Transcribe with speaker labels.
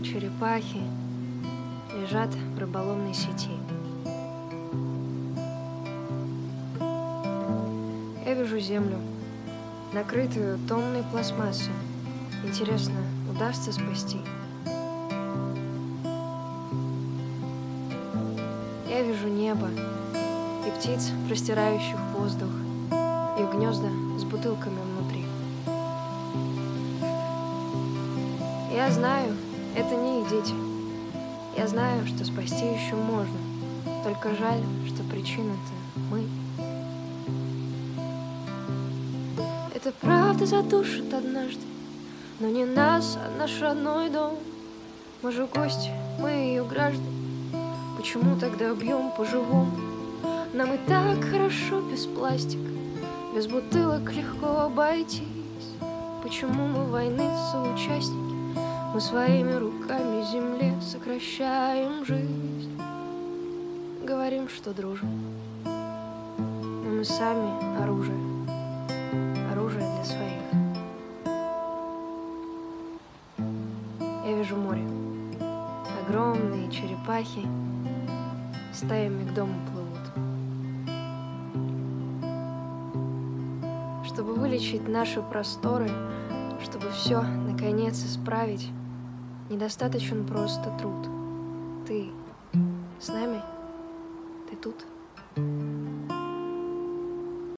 Speaker 1: огромные черепахи лежат в рыболовной сети. Я вижу землю, накрытую тонной пластмассой. Интересно, удастся спасти? Я вижу небо и птиц, простирающих воздух, их гнезда с бутылками внутри. Я знаю, это не их дети. Я знаю, что спасти еще можно. Только жаль, что причина-то мы. Это правда задушит однажды, но не нас, а наш родной дом. Мы же гости, мы ее граждане. Почему тогда бьем по-живому? Нам и так хорошо без пластика, без бутылок легко обойтись. Почему мы войны соучастники? Мы своими руками земле сокращаем жизнь. Говорим, что дружим, но мы сами оружие. Оружие для своих. Я вижу море. Огромные черепахи стаями к дому плывут. Чтобы вылечить наши просторы, чтобы все наконец исправить, недостаточен просто труд. Ты с нами? Ты тут?